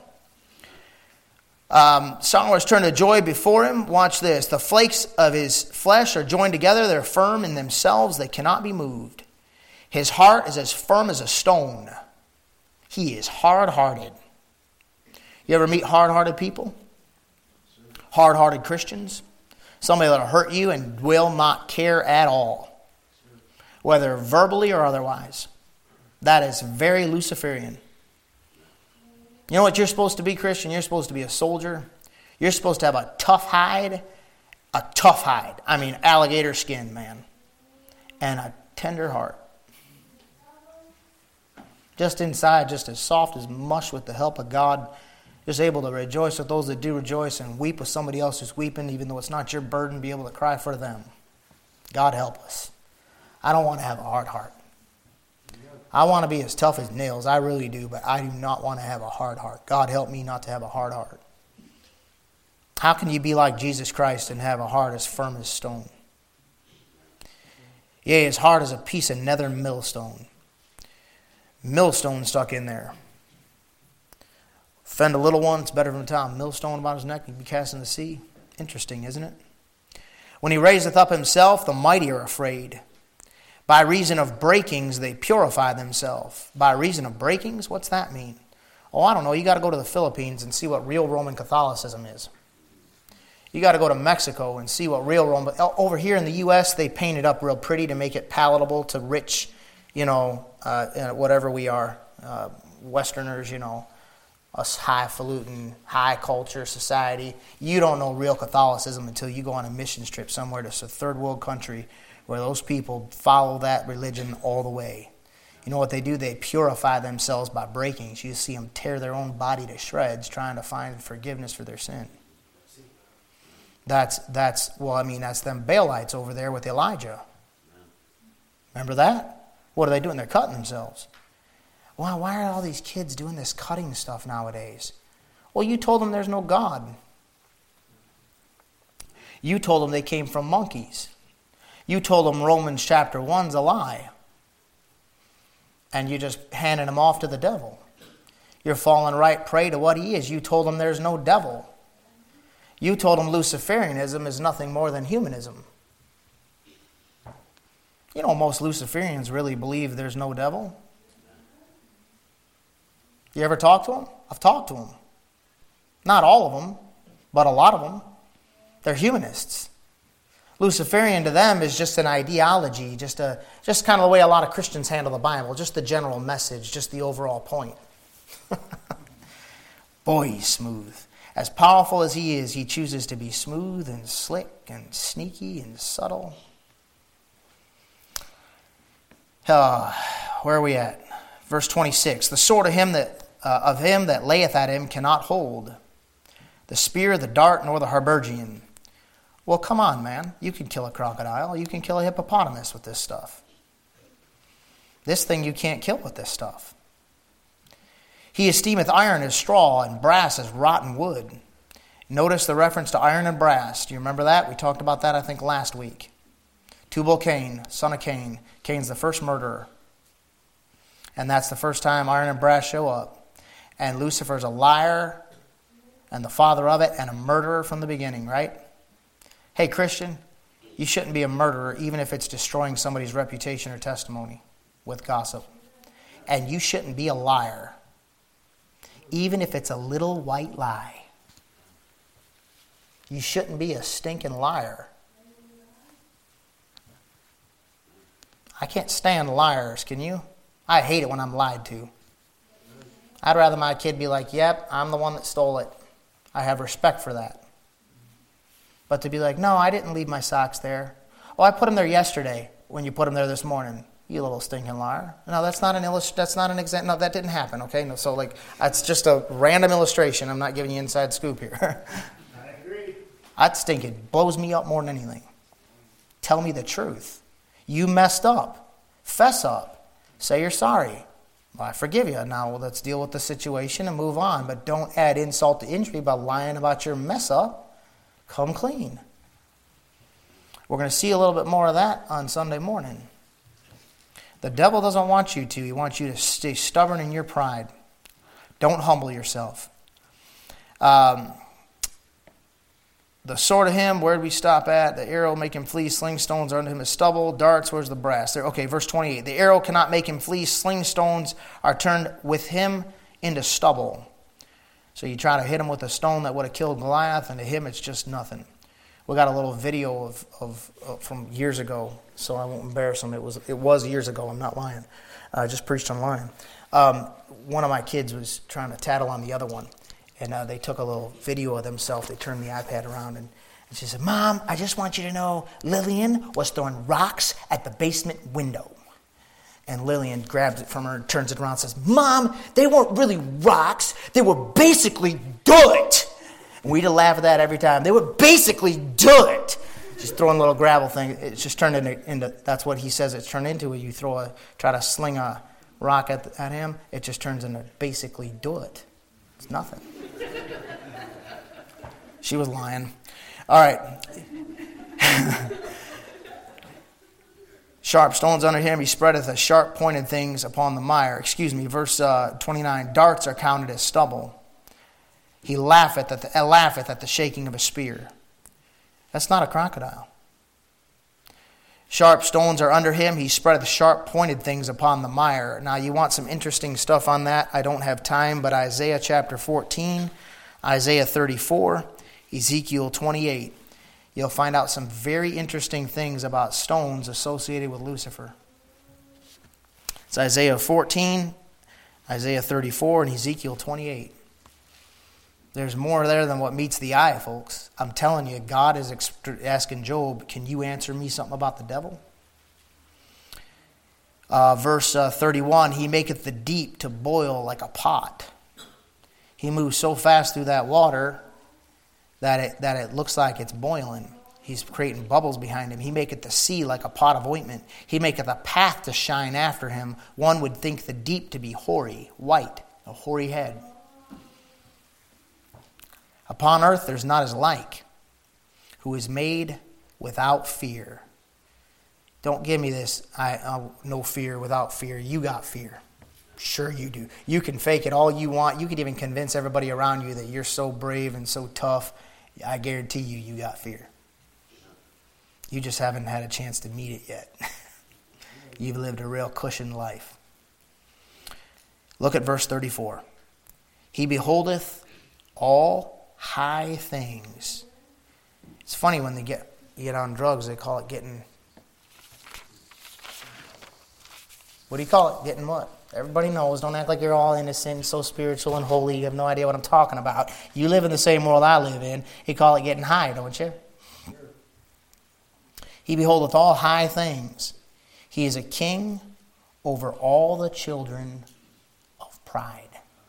Um, Sorrows turn to joy before him. Watch this. The flakes of his flesh are joined together. They're firm in themselves. They cannot be moved. His heart is as firm as a stone. He is hard-hearted. You ever meet hard-hearted people? Hard-hearted Christians? Somebody that will hurt you and will not care at all. Whether verbally or otherwise. That is very Luciferian. You know what you're supposed to be, Christian? You're supposed to be a soldier. You're supposed to have a tough hide. A tough hide. I mean, alligator skin, man. And a tender heart. Just inside, just as soft as mush with the help of God. Just able to rejoice with those that do rejoice and weep with somebody else who's weeping, even though it's not your burden, be able to cry for them. God help us. I don't want to have a hard heart. I want to be as tough as nails. I really do, but I do not want to have a hard heart. God help me not to have a hard heart. How can you be like Jesus Christ and have a heart as firm as stone? Yea, as hard as a piece of nether millstone. Millstone stuck in there. Offend a little one, it's better than a time. Millstone about his neck, he'd be cast in the sea. Interesting, isn't it? When he raiseth up himself, the mighty are afraid. By reason of breakings, they purify themselves. By reason of breakings? What's that mean? Oh, I don't know. You got to go to the Philippines and see what real Roman Catholicism is. You got to go to Mexico and see what real Roman... Over here in the U S, they paint it up real pretty to make it palatable to rich, you know, uh, whatever we are, uh, Westerners, you know, us highfalutin, high culture society. You don't know real Catholicism until you go on a missions trip somewhere to a third world country where those people follow that religion all the way. You know what they do? They purify themselves by breakings. You see them tear their own body to shreds trying to find forgiveness for their sin. That's, that's well, I mean, that's them Baalites over there with Elijah. Remember that? What are they doing? They're cutting themselves. Why, why are all these kids doing this cutting stuff nowadays? Well, you told them there's no God. You told them they came from monkeys. You told them Romans chapter one's a lie. And you're just handing them off to the devil. You're falling right prey to what he is. You told them there's no devil. You told them Luciferianism is nothing more than humanism. You know, most Luciferians really believe there's no devil. You ever talk to them? I've talked to them. Not all of them, but a lot of them. They're humanists. Luciferian to them is just an ideology, just a just kind of the way a lot of Christians handle the Bible, just the general message, just the overall point. Boy, he's smooth. As powerful as he is, he chooses to be smooth and slick and sneaky and subtle. Uh, where are we at? Verse twenty-six. The sword of him that uh, of him that layeth at him cannot hold. The spear, the dart, nor the habergeon. Well, come on, man. You can kill a crocodile. You can kill a hippopotamus with this stuff. This thing you can't kill with this stuff. He esteemeth iron as straw and brass as rotten wood. Notice the reference to iron and brass. Do you remember that? We talked about that, I think, last week. Tubal Cain, son of Cain. Cain's the first murderer. And that's the first time iron and brass show up. And Lucifer's a liar and the father of it and a murderer from the beginning, right? Hey, Christian, you shouldn't be a murderer even if it's destroying somebody's reputation or testimony with gossip. And you shouldn't be a liar even if it's a little white lie. You shouldn't be a stinking liar. I can't stand liars, can you? I hate it when I'm lied to. I'd rather my kid be like, yep, I'm the one that stole it. I have respect for that. But to be like, no, I didn't leave my socks there. Oh, I put them there yesterday when you put them there this morning. You little stinking liar. No, that's not an illust- That's not an example. No, that didn't happen, okay? No, so, like, that's just a random illustration. I'm not giving you inside scoop here. I agree. That stinking blows me up more than anything. Tell me the truth. You messed up. Fess up. Say you're sorry. Well, I forgive you. Now well, let's deal with the situation and move on. But don't add insult to injury by lying about your mess up. Come clean. We're going to see a little bit more of that on Sunday morning. The devil doesn't want you to. He wants you to stay stubborn in your pride. Don't humble yourself. Um, the sword of him, where did we stop at? The arrow make him flee, sling stones are unto him as stubble, darts, where's the brass? There, okay, verse twenty-eight. The arrow cannot make him flee, sling stones are turned with him into stubble. So you try to hit him with a stone that would have killed Goliath, and to him it's just nothing. We got a little video of, of, of from years ago, so I won't embarrass them. It was it was years ago. I'm not lying. I just preached online. Um, one of my kids was trying to tattle on the other one, and uh, they took a little video of themselves. They turned the iPad around, and, and she said, "Mom, I just want you to know Lillian was throwing rocks at the basement window." And Lillian grabs it from her and turns it around and says, "Mom, they weren't really rocks. They were basically dirt." And we'd laugh at that every time. They were basically dirt. Just throwing little gravel thing. It's just turned into, into that's what he says it's turned into. When you throw a, try to sling a rock at, at him, it just turns into basically dirt. It's nothing. She was lying. All right. Sharp stones under him, he spreadeth the sharp pointed things upon the mire. Excuse me, verse uh, twenty-nine. Darts are counted as stubble. He laugheth at, the, uh, laugheth at the shaking of a spear. That's not a crocodile. Sharp stones are under him. He spreadeth sharp pointed things upon the mire. Now you want some interesting stuff on that. I don't have time, but Isaiah chapter fourteen, Isaiah thirty-four, Ezekiel twenty-eight. You'll find out some very interesting things about stones associated with Lucifer. It's Isaiah fourteen, Isaiah thirty-four, and Ezekiel twenty-eight. There's more there than what meets the eye, folks. I'm telling you, God is asking Job, can you answer me something about the devil? Uh, verse uh, thirty-one, he maketh the deep to boil like a pot. He moves so fast through that water that it, that it looks like it's boiling. He's creating bubbles behind him. He maketh the sea like a pot of ointment. He maketh a path to shine after him. One would think the deep to be hoary, white, a hoary head. Upon earth there's not his like, who is made without fear. Don't give me this, I uh, no fear without fear. You got fear. Sure you do. You can fake it all you want. You could even convince everybody around you that you're so brave and so tough. I guarantee you, you got fear. You just haven't had a chance to meet it yet. You've lived a real cushioned life. Look at verse thirty-four. He beholdeth all high things. It's funny when they get, get on drugs, they call it getting... What do you call it? Getting what? Everybody knows. Don't act like you're all innocent, so spiritual and holy. You have no idea what I'm talking about. You live in the same world I live in. You call it getting high, don't you? Sure. He beholdeth all high things. He is a king over all the children of pride.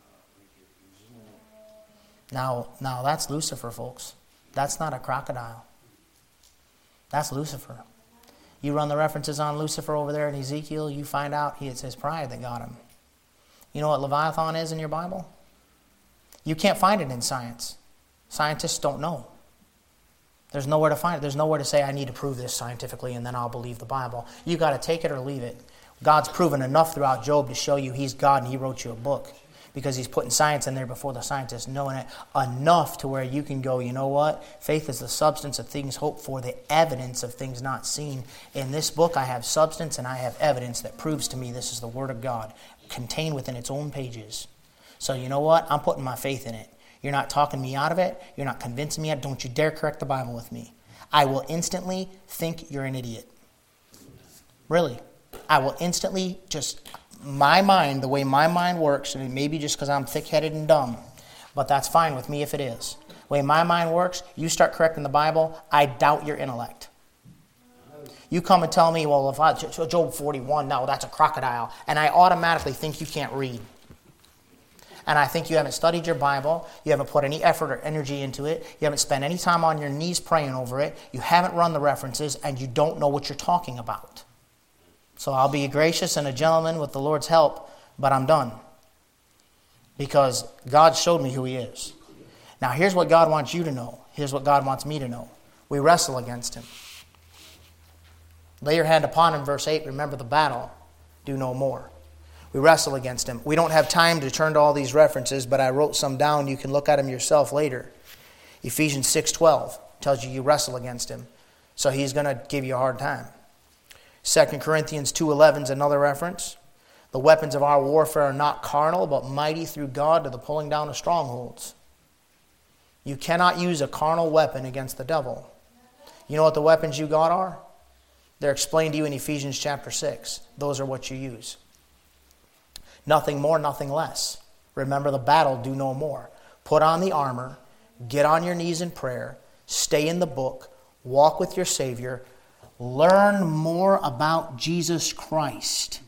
Now, now that's Lucifer, folks. That's not a crocodile. That's Lucifer. You run the references on Lucifer over there in Ezekiel, you find out he, it's his pride that got him. You know what Leviathan is in your Bible? You can't find it in science. Scientists don't know. There's nowhere to find it. There's nowhere to say, I need to prove this scientifically and then I'll believe the Bible. You got to take it or leave it. God's proven enough throughout Job to show you he's God and he wrote you a book. Because he's putting science in there before the scientists knowing it enough to where you can go, you know what? Faith is the substance of things hoped for, the evidence of things not seen. In this book, I have substance and I have evidence that proves to me this is the Word of God, contained within its own pages. So you know what? I'm putting my faith in it. You're not talking me out of it. You're not convincing me. Don't you dare correct the Bible with me. I will instantly think you're an idiot. Really. I will instantly just... My mind, the way my mind works, and maybe just because I'm thick-headed and dumb, but that's fine with me if it is. The way my mind works, you start correcting the Bible, I doubt your intellect. You come and tell me, well, if I, Job forty-one, no, that's a crocodile, and I automatically think you can't read. And I think you haven't studied your Bible, you haven't put any effort or energy into it, you haven't spent any time on your knees praying over it, you haven't run the references, and you don't know what you're talking about. So I'll be gracious and a gentleman with the Lord's help but I'm done. Because God showed me who He is. Now here's what God wants you to know. Here's what God wants me to know. We wrestle against Him. Lay your hand upon Him, verse eight. Remember the battle. Do no more. We wrestle against Him. We don't have time to turn to all these references, but I wrote some down. You can look at them yourself later. Ephesians six twelve tells you you wrestle against Him. So He's going to give you a hard time. Second Corinthians two eleven is another reference. The weapons of our warfare are not carnal, but mighty through God to the pulling down of strongholds. You cannot use a carnal weapon against the devil. You know what the weapons you got are? They're explained to you in Ephesians chapter six. Those are what you use. Nothing more, nothing less. Remember the battle, do no more. Put on the armor, get on your knees in prayer, stay in the book, walk with your Savior, learn more about Jesus Christ.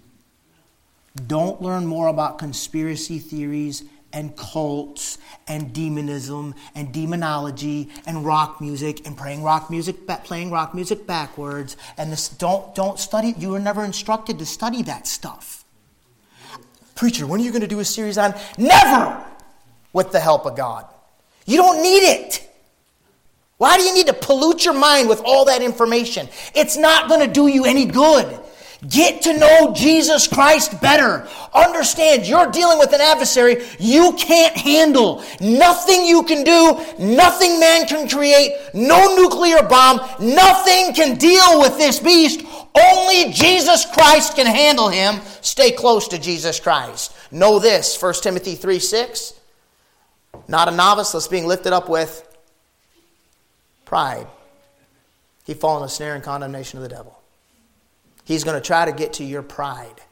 Don't learn more about conspiracy theories and cults and demonism and demonology and rock music and playing rock music playing rock music backwards. And this, don't don't study. You were never instructed to study that stuff. Preacher, when are you going to do a series on? Never! With the help of God. You don't need it. Why do you need to pollute your mind with all that information? It's not going to do you any good. Get to know Jesus Christ better. Understand you're dealing with an adversary you can't handle. Nothing you can do, nothing man can create, no nuclear bomb, nothing can deal with this beast. Only Jesus Christ can handle him. Stay close to Jesus Christ. Know this, First Timothy three six. Not a novice, that's being lifted up with pride. He fall in the snare and condemnation of the devil. He's going to try to get to your pride.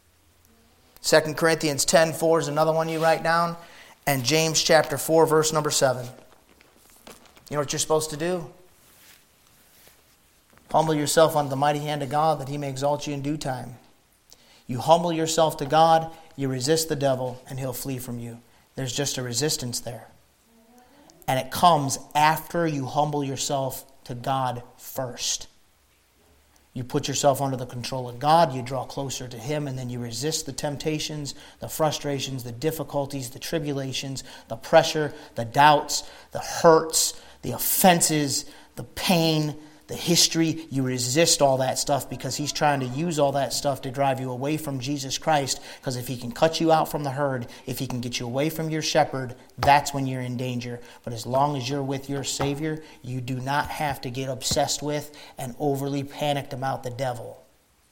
Second Corinthians ten four is another one you write down. And James chapter four, verse number seven. You know what you're supposed to do? Humble yourself under the mighty hand of God, that He may exalt you in due time. You humble yourself to God, you resist the devil, and he'll flee from you. There's just a resistance there. And it comes after you humble yourself to God first. You put yourself under the control of God, you draw closer to Him, and then you resist the temptations, the frustrations, the difficulties, the tribulations, the pressure, the doubts, the hurts, the offenses, the pain, the history. You resist all that stuff because He's trying to use all that stuff to drive you away from Jesus Christ. Because if He can cut you out from the herd, if He can get you away from your shepherd, that's when you're in danger. But as long as you're with your Savior, you do not have to get obsessed with and overly panicked about the devil.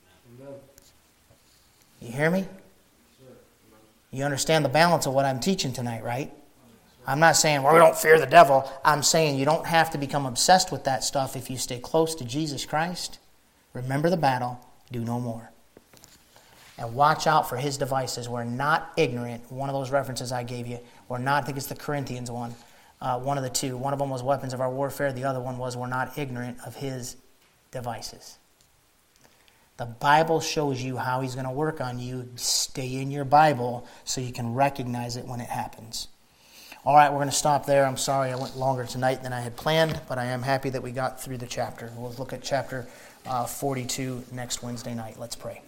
You hear me? You understand the balance of what I'm teaching tonight, right? I'm not saying, well, we don't fear the devil. I'm saying you don't have to become obsessed with that stuff if you stay close to Jesus Christ. Remember the battle. Do no more. And watch out for his devices. We're not ignorant. One of those references I gave you. We're not, I think it's the Corinthians one. Uh, one of the two. One of them was weapons of our warfare. The other one was we're not ignorant of his devices. The Bible shows you how he's going to work on you. Stay in your Bible so you can recognize it when it happens. All right, we're going to stop there. I'm sorry I went longer tonight than I had planned, but I am happy that we got through the chapter. We'll look at chapter uh, forty-two next Wednesday night. Let's pray.